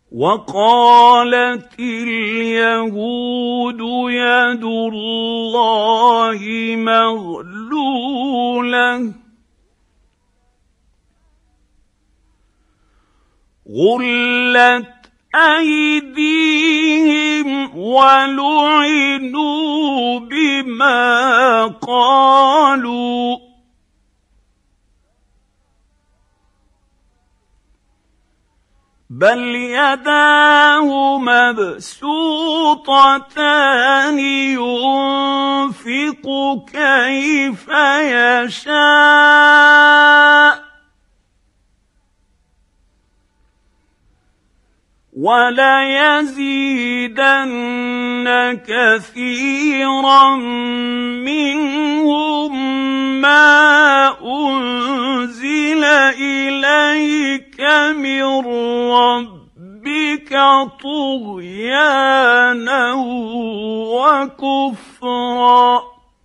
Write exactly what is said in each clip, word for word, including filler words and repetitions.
وقالت اليهود يد الله مغلوله غلت أيديهم ولعنوا بما قالوا بل يداه مبسوطتان ينفق كيف يشاء وليزيدن كثيرا منهم ما أنزل إليك من ربك طغيانا وكفرا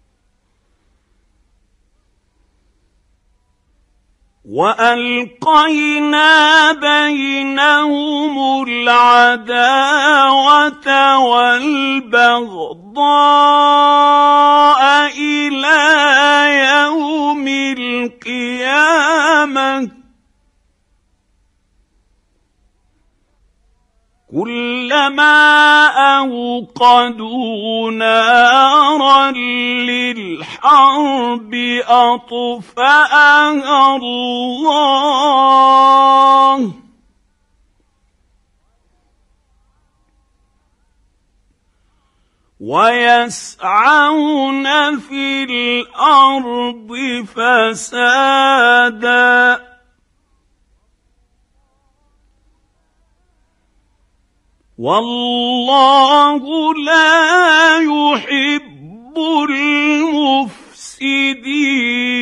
وألقينا بينهم العداوة والبغضاء إلى يوم القيامة كلما أوقدوا نارا للحرب أطفأها الله ويسعون في الأرض فسادا والله لا يحب المفسدين